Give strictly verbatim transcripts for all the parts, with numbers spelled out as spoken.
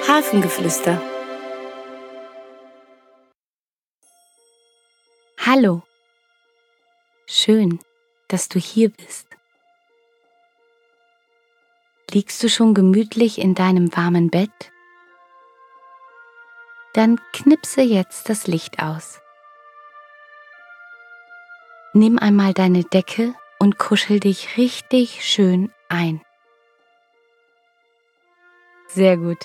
Hafengeflüster. Hallo, schön, dass du hier bist. Liegst du schon gemütlich in deinem warmen Bett? Dann knipse jetzt das Licht aus. Nimm einmal deine Decke und kuschel dich richtig schön ein. Sehr gut.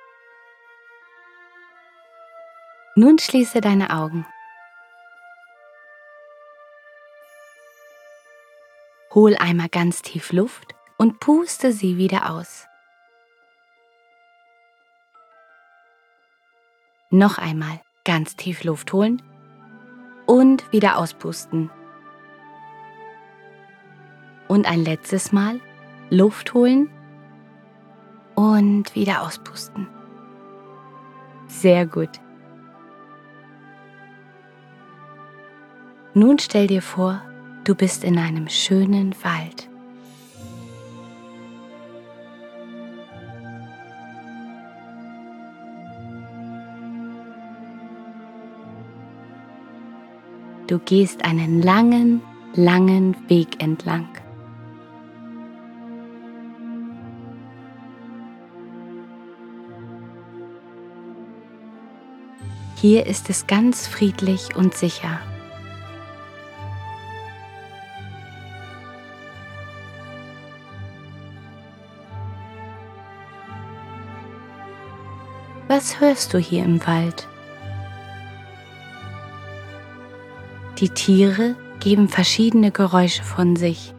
Nun schließe deine Augen. Hol einmal ganz tief Luft und puste sie wieder aus. Noch einmal ganz tief Luft holen und wieder auspusten. Und ein letztes Mal Luft holen und wieder auspusten. Sehr gut. Nun stell dir vor, du bist in einem schönen Wald. Du gehst einen langen, langen Weg entlang. Hier ist es ganz friedlich und sicher. Was hörst du hier im Wald? Die Tiere geben verschiedene Geräusche von sich.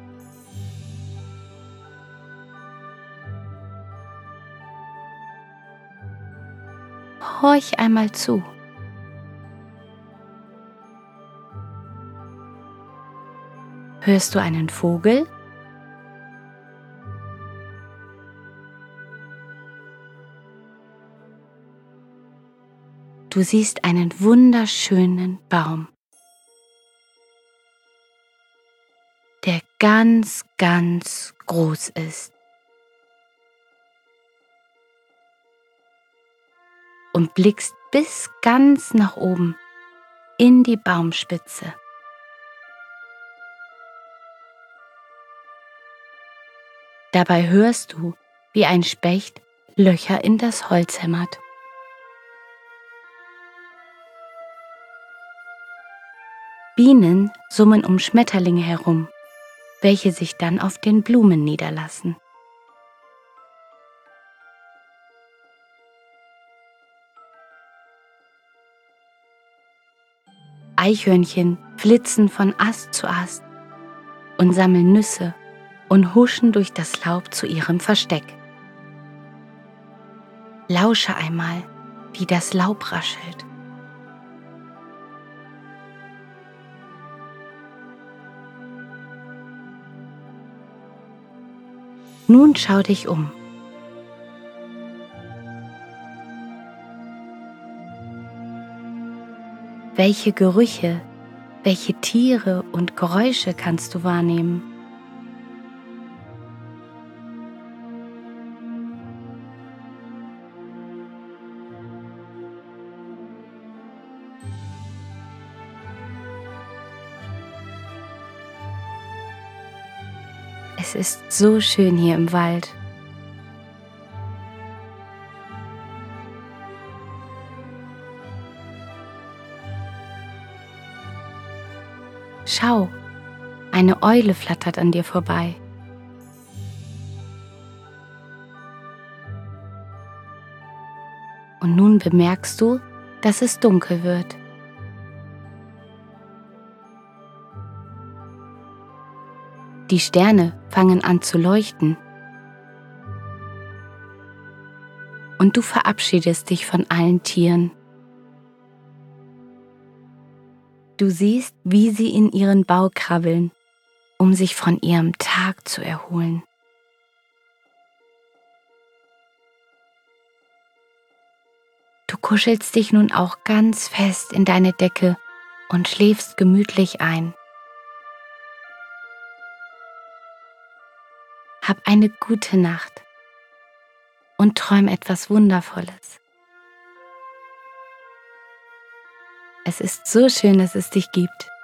Horch einmal zu. Hörst du einen Vogel? Du siehst einen wunderschönen Baum, der ganz, ganz groß ist. Und blickst bis ganz nach oben in die Baumspitze. Dabei hörst du, wie ein Specht Löcher in das Holz hämmert. Bienen summen um Schmetterlinge herum, welche sich dann auf den Blumen niederlassen. Eichhörnchen flitzen von Ast zu Ast und sammeln Nüsse und huschen durch das Laub zu ihrem Versteck. Lausche einmal, wie das Laub raschelt. Nun schau dich um. Welche Gerüche, welche Tiere und Geräusche kannst du wahrnehmen? Es ist so schön hier im Wald. Schau, eine Eule flattert an dir vorbei. Und nun bemerkst du, dass es dunkel wird. Die Sterne fangen an zu leuchten. Und du verabschiedest dich von allen Tieren. Du siehst, wie sie in ihren Bau krabbeln, um sich von ihrem Tag zu erholen. Du kuschelst dich nun auch ganz fest in deine Decke und schläfst gemütlich ein. Hab eine gute Nacht. und träum etwas Wundervolles. Es ist so schön, dass es dich gibt.